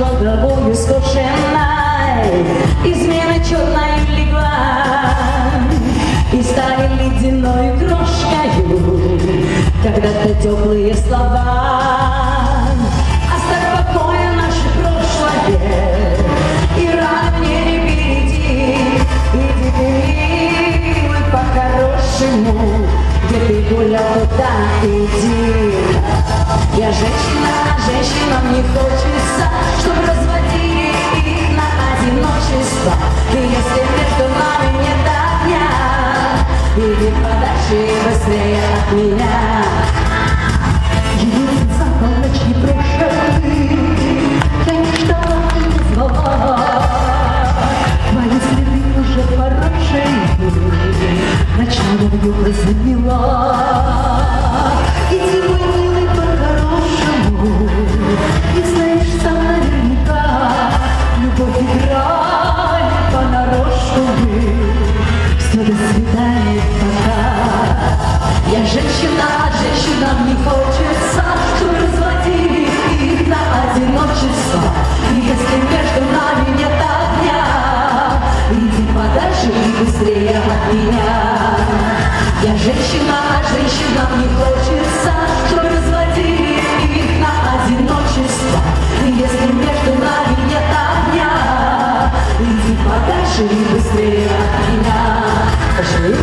головою скошенной, измена черная легла, и стали ледяной крошкою когда-то теплые слова. Оставь в покое наше прошлое, и рано мне не перейти. Иди ты, милый, по-хорошему, где ты гулял, туда иди. Я женщина, женщинам не хочется, чтобы разводили их на одиночество. И если между нами нет огня, иди подальше быстрее от меня. Едет за полночь непрошенный, конечно, не звала. Твои следы уже хорошие, ночную вьюга замела. Иди, мой милый, по-хорошему, и знаешь сам наверняка, любовь играет понарошку. Все, до свидания, пока. Я женщина, а женщинам не хочется, чтобы разводили их на одиночество. И если между нами нет огня, иди подальше и быстрее от меня. Я женщина, а женщинам не хочется, чтобы разводили их на одиночество. И если между нами нет огня, иди подальше и быстрее от меня. Пошли.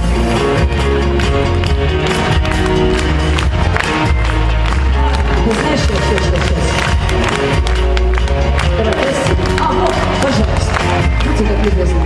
Ты знаешь, сейчас. Давай, прости. Вот, пожалуйста. Будьте как любезны.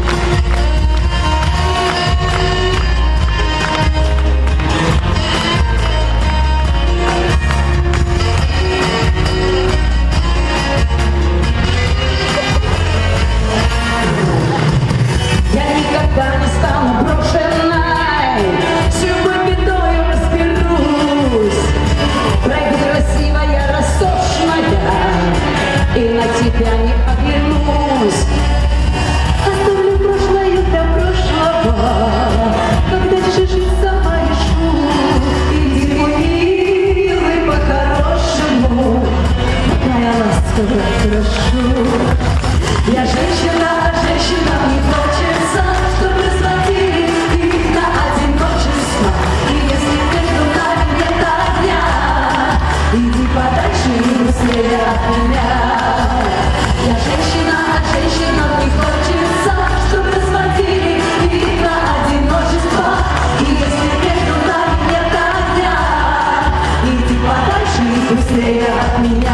Я никогда не стану брошенной, с любой бедою разберусь. Пройду красивая, роскошная, и на тебя не оглянусь. Оставлю прошлое для прошлого, когда жизнь сама решу. Иди, мой милый, по-хорошему, такая ласковая, прошу. Я женщина, а женщинам не хочется, чтобы разводили их на одиночество. И если между нами нет огня, иди подальше и быстрее от меня. Я женщина, а женщинам не хочется, чтобы разводили их на одиночество. И если между нами нет огня, иди подальше и быстрее от меня.